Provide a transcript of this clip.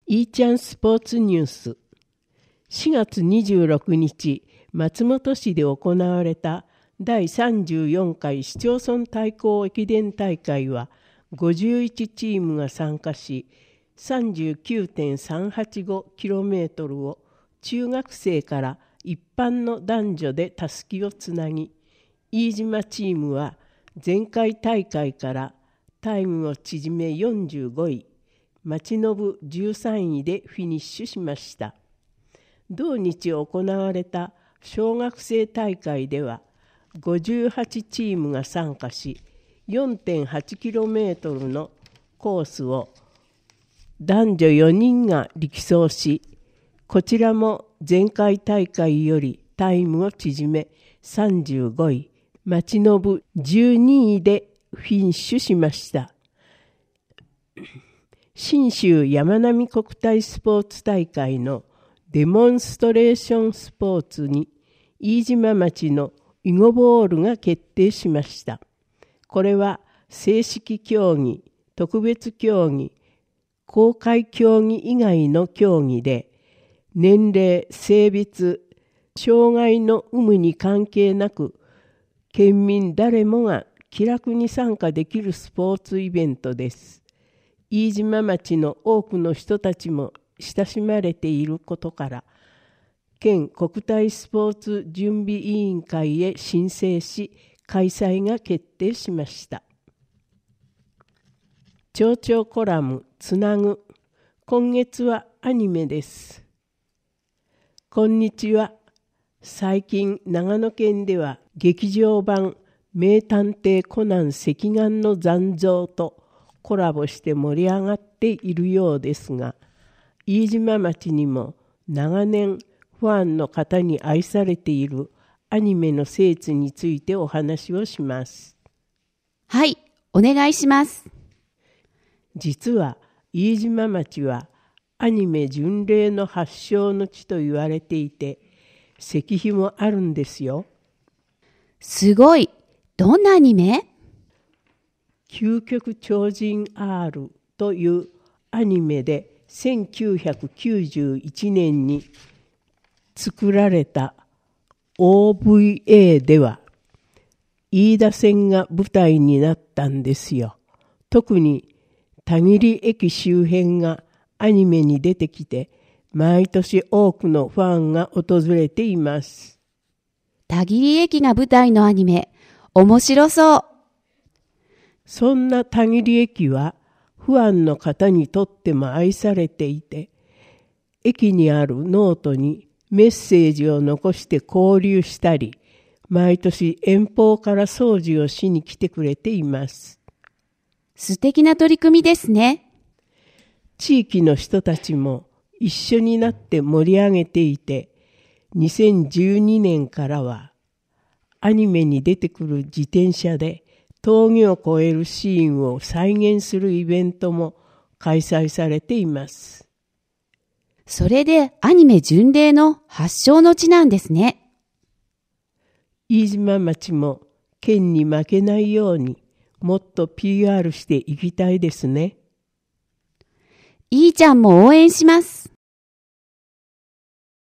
いーちゃんスポーツニュース。4月26日、松本市で行われた第34回市町村対抗駅伝大会は51チームが参加し、39.385km を中学生から一般の男女でたすきをつなぎ、飯島チームは前回大会からタイムを縮め45位、町信13位でフィニッシュしました。同日行われた小学生大会では58チームが参加し、4.8km のコースを男女4人が力走し、こちらも前回大会よりタイムを縮め35位、町信12位でフィニッシュしました。信州山並国体スポーツ大会のデモンストレーションスポーツに飯島町の囲碁ボールが決定しました。これは正式競技、特別競技、公開競技以外の競技で、年齢、性別、障害の有無に関係なく、県民誰もが気楽に参加できるスポーツイベントです。飯島町の多くの人たちも親しまれていることから、県国体スポーツ準備委員会へ申請し、開催が決定しました。町長コラムつなぐ。今月はアニメです。こんにちは。最近長野県では劇場版名探偵コナン赤眼の残像とコラボして盛り上がっているようですが、飯島町にも長年ファンの方に愛されているアニメの聖地についてお話をします。 はい、お願いします。 実は飯島町はアニメ巡礼の発祥の地と言われていて、石碑もあるんですよ。 すごい。どんなアニメ？ 究極超人 R というアニメで1991年に作られた OVA では飯田線が舞台になったんですよ。特に田切駅周辺がアニメに出てきて、毎年多くのファンが訪れています。 田切駅が舞台のアニメ、面白そう。 そんな田切駅はファンの方にとっても愛されていて、駅にあるノートにメッセージを残して交流したり、毎年遠方から掃除をしに来てくれています。 素敵な取り組みですね。 地域の人たちも一緒になって盛り上げていて、2012年からはアニメに出てくる自転車で峠を越えるシーンを再現するイベントも開催されています。 それでアニメ巡礼の発祥の地なんですね。 飯島町も県に負けないようにもっと PR していきたいですね。 いいちゃんも応援します。